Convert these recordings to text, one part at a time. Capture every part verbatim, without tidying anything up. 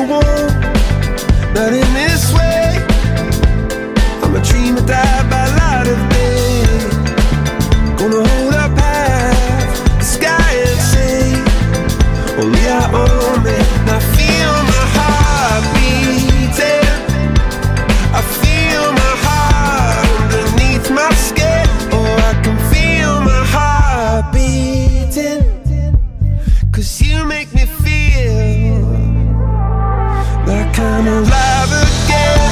won't, not in this way. I'm a dreamer, die by light of day. Gonna hold up half the sky and say, only I own it. And I feel my heart beating, I feel my heart underneath my skin. Oh, I can feel my heart beating, 'cause you make me feel like I'm alive again.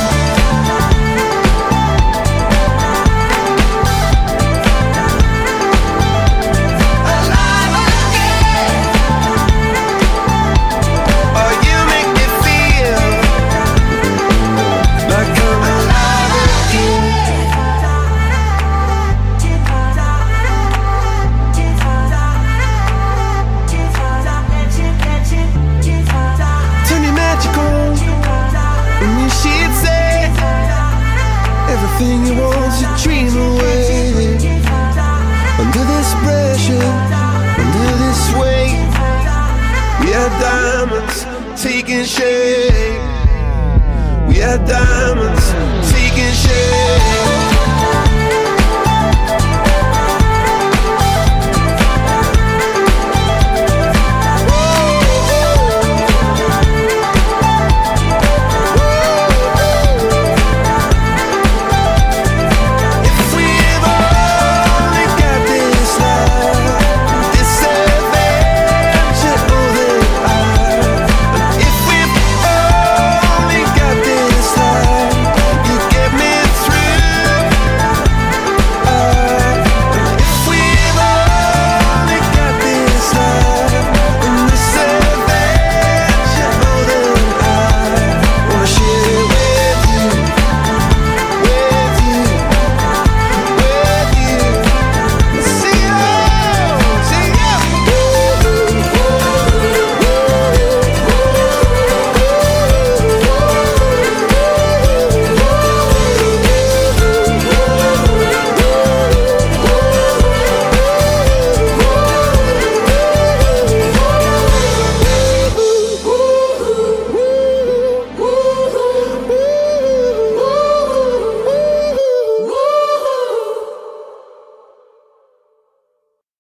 Alive again. Oh, you make me feel like I'm alive again. Turn your magic on, and you she'd say everything you want's a dream away. Under this pressure, under this weight, we are diamonds taking shape. We are diamonds taking shape.